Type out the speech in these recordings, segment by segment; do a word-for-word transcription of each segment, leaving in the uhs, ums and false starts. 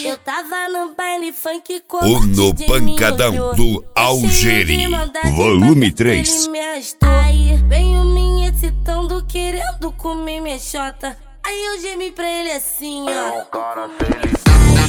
Eu tava no baile funk com o No Pancadão do Algeri, volume três. Aí veio me excitando, querendo comer minha xota. Aí eu gemi pra ele assim, ó. É um cara feliz.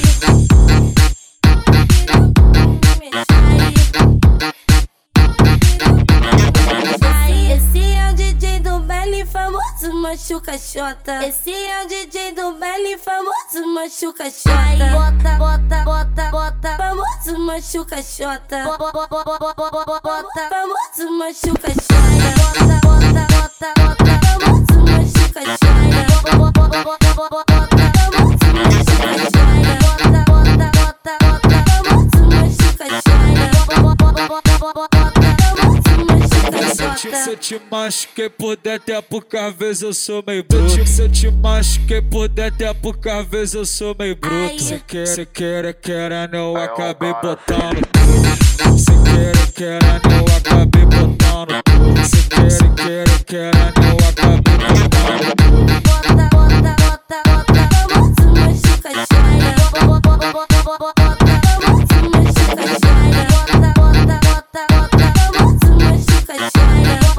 Esse é o D J do baile famoso, machuca xota. Esse é o D J do baile famoso, machuca xota. Bota, bota, bota, bota, famoso machuca xota. Bota, bota, famoso machuca xota. Bota, bota, bota, bota, famoso machuca xota. Bota, bota, bota, bota, famoso machuca xota. Bota, bota, bota, bota, famoso machuca xota. Bota, bota, bota, se eu te machuquei por dentro é porque às vezes eu sou meio bruto. Se eu te machuquei por dentro é porque às vezes eu sou meio bruto. Cê quer, cê quer, quer, não acabei botando tudo. Cê quer, quer, não acabei botando tudo. Cê quer, quer, quer, não acabei botando tudo. Bota, bota, bota, bota, famoso machuca xota. Bota, bota, bota, bota, famoso machuca xota. Bota, bota, bota, bota, famoso machuca xota.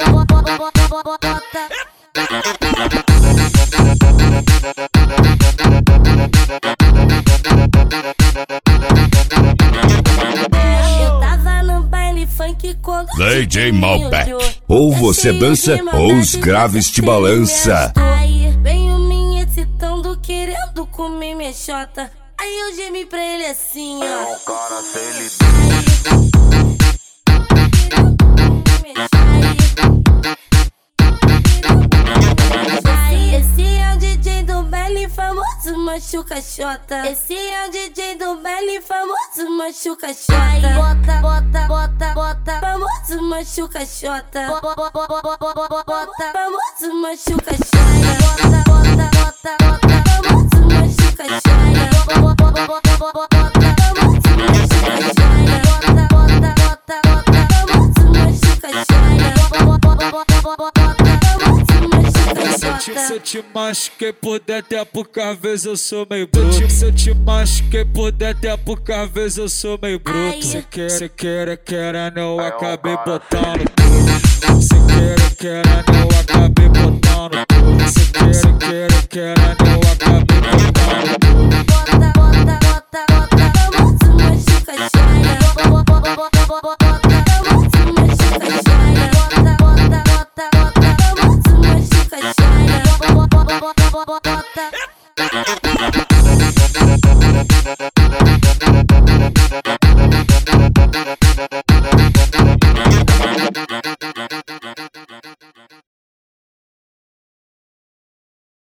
Eu tava no baile funk quando D J Malbec, ou você dança ou os graves te balança. Aí veio me excitando, querendo comer minha xota. Aí eu gemi pra ele assim, ó. É um cara feliz. Esse é o D J do baile famoso, machuca xota. Esse é o D J do baile famoso, machuca xota. Bota, bota, bota, bota, famoso machuca xota. Bota, bota, famoso machuca xota. Bota, bota, bota, bota, famoso machuca xota. Bota, bota, bota, famoso machuca xota. Bota, bota, bota, bota, famoso machuca xota. Bota, bota, bota, famoso machuca xota. Se eu te machuquei por dentro é porque às vezes eu sou meio bruto. Se eu te machuquei por dentro é porque às vezes eu sou meio bruto. Cê quer, cê quer, quer, não acabei botando tudo. Cê quer, quer, não acabei botando tudo. Cê quer, quer, quer, não acabei botando tudo.